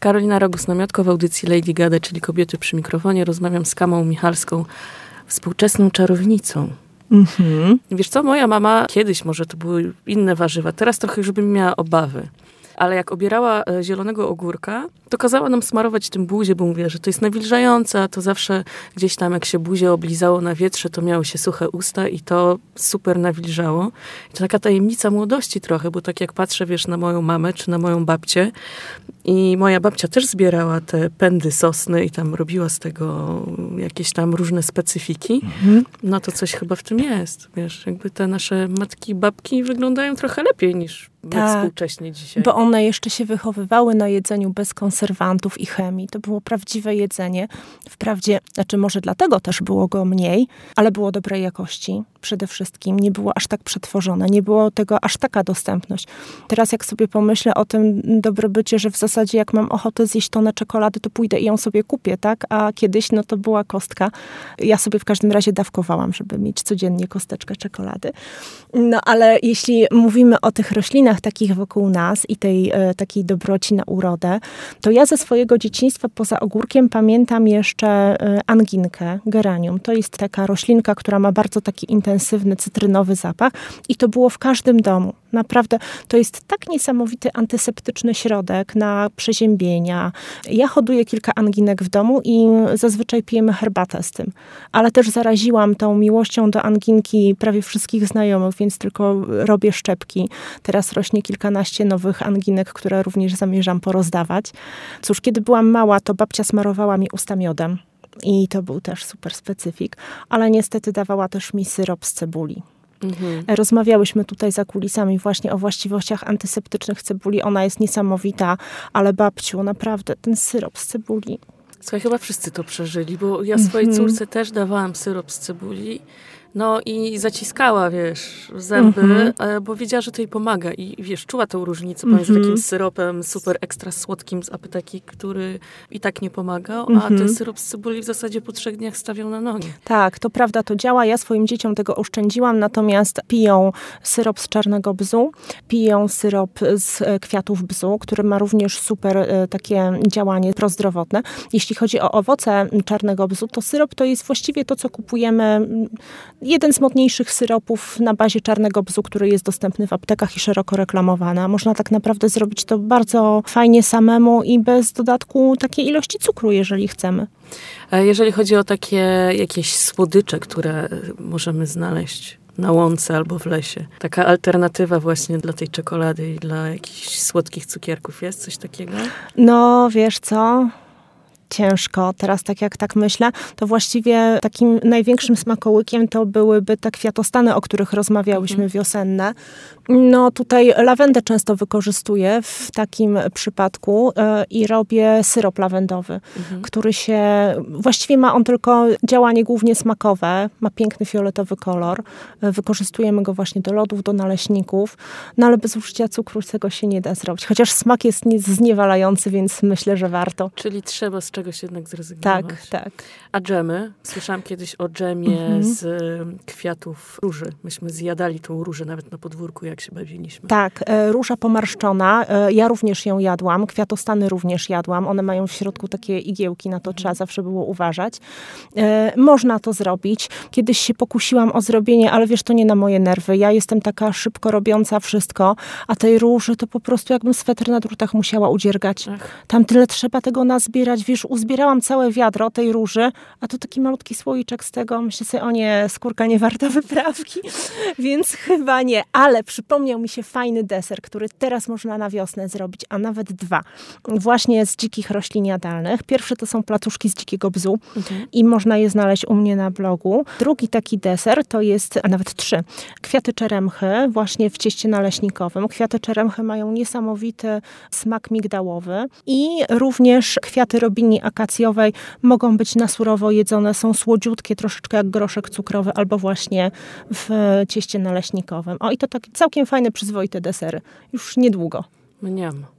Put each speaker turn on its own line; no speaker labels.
Karolina Rogus-Namiotko w audycji Lady Gada, czyli Kobiety przy mikrofonie. Rozmawiam z Kamą Michalską, współczesną czarownicą. Wiesz co, moja mama, kiedyś może to były inne warzywa, teraz trochę już bym miała obawy. Ale jak obierała zielonego ogórka, to kazała nam smarować tym buzię, bo mówiła, że to jest nawilżające, a to zawsze gdzieś tam jak się buzię oblizało na wietrze, to miały się suche usta i to super nawilżało. I to taka tajemnica młodości trochę, bo tak jak patrzę, wiesz, na moją mamę czy na moją babcię i moja babcia też zbierała te pędy sosny i tam robiła z tego jakieś tam różne specyfiki, no to coś chyba w tym jest, wiesz, jakby te nasze matki i babki wyglądają trochę lepiej niż my współcześnie dzisiaj.
Bo one jeszcze się wychowywały na jedzeniu bez konserwantów i chemii. To było prawdziwe jedzenie. Wprawdzie, znaczy może dlatego też było go mniej, ale było dobrej jakości przede wszystkim. Nie było aż tak przetworzone. Nie było tego aż taka dostępność. Teraz jak sobie pomyślę o tym dobrobycie, że w zasadzie jak mam ochotę zjeść tonę czekolady, to pójdę i ją sobie kupię, tak? A kiedyś no to była kostka. Ja sobie w każdym razie dawkowałam, żeby mieć codziennie kosteczkę czekolady. No ale jeśli mówimy o tych roślinach takich wokół nas i tej takiej dobroci na urodę, to ja ze swojego dzieciństwa poza ogórkiem pamiętam jeszcze anginkę, geranium. To jest taka roślinka, która ma bardzo taki intensywny, cytrynowy zapach i to było w każdym domu. Naprawdę, to jest tak niesamowity antyseptyczny środek na przeziębienia. Ja hoduję kilka anginek w domu i zazwyczaj pijemy herbatę z tym. Ale też zaraziłam tą miłością do anginki prawie wszystkich znajomych, więc tylko robię szczepki. Teraz rośnie kilkanaście nowych anginek, które również zamierzam porozdawać. Cóż, kiedy byłam mała, to babcia smarowała mi usta miodem. I to był też super specyfik. Ale niestety dawała też mi syrop z cebuli. Rozmawiałyśmy tutaj za kulisami właśnie o właściwościach antyseptycznych cebuli. Ona jest niesamowita, ale babciu, naprawdę ten syrop z cebuli.
Słuchaj, chyba wszyscy to przeżyli, bo ja swojej córce też dawałam syrop z cebuli. No i zaciskała, wiesz, zęby, bo wiedziała, że to jej pomaga. I wiesz, czuła tą różnicę pomiędzy takim syropem super ekstra słodkim z apteki, który i tak nie pomagał, a ten syrop z cebuli w zasadzie po 3 dniach stawiał na nogi.
Tak, to prawda, to działa. Ja swoim dzieciom tego oszczędziłam, natomiast piją syrop z czarnego bzu, piją syrop z kwiatów bzu, który ma również super takie działanie prozdrowotne. Jeśli chodzi o owoce czarnego bzu, to syrop to jest właściwie to, co kupujemy. Jeden z mocniejszych syropów na bazie czarnego bzu, który jest dostępny w aptekach i szeroko reklamowany. Można tak naprawdę zrobić to bardzo fajnie samemu i bez dodatku takiej ilości cukru, jeżeli chcemy.
A jeżeli chodzi o takie jakieś słodycze, które możemy znaleźć na łące albo w lesie. Taka alternatywa właśnie dla tej czekolady i dla jakichś słodkich cukierków. Jest coś takiego?
No, wiesz co? Ciężko. Teraz tak myślę, to właściwie takim największym smakołykiem to byłyby te kwiatostany, o których rozmawiałyśmy, wiosenne. No tutaj lawendę często wykorzystuję w takim przypadku i robię syrop lawendowy, który właściwie ma on tylko działanie głównie smakowe, ma piękny fioletowy kolor. Wykorzystujemy go właśnie do lodów, do naleśników, no ale bez użycia cukru tego się nie da zrobić. Chociaż smak jest zniewalający, więc myślę, że warto.
Czyli trzeba z czegoś jednak zrezygnować.
Tak.
A dżemy? Słyszałam kiedyś o dżemie z kwiatów róży. Myśmy zjadali tą różę nawet na podwórku, jak się bawiliśmy.
Tak, róża pomarszczona. Ja również ją jadłam. Kwiatostany również jadłam. One mają w środku takie igiełki, na to trzeba zawsze było uważać. Można to zrobić. Kiedyś się pokusiłam o zrobienie, ale wiesz, to nie na moje nerwy. Ja jestem taka szybko robiąca wszystko, a tej róży to po prostu jakbym sweter na drutach musiała udziergać. Tam tyle trzeba tego nazbierać. Wiesz, uzbierałam całe wiadro tej róży, a to taki malutki słoiczek z tego. Myślę sobie, o nie, skórka nie warta wyprawki. Więc chyba nie. Ale przypomniał mi się fajny deser, który teraz można na wiosnę zrobić, a nawet 2. Właśnie z dzikich roślin jadalnych. Pierwszy to są placuszki z dzikiego bzu i można je znaleźć u mnie na blogu. Drugi taki deser to jest, a nawet 3, kwiaty czeremchy właśnie w cieście naleśnikowym. Kwiaty czeremchy mają niesamowity smak migdałowy i również kwiaty robini akacjowej mogą być na surowo jedzone, są słodziutkie, troszeczkę jak groszek cukrowy albo właśnie w cieście naleśnikowym. O i to tak całkiem fajne, przyzwoite desery. Już niedługo.
Mniam.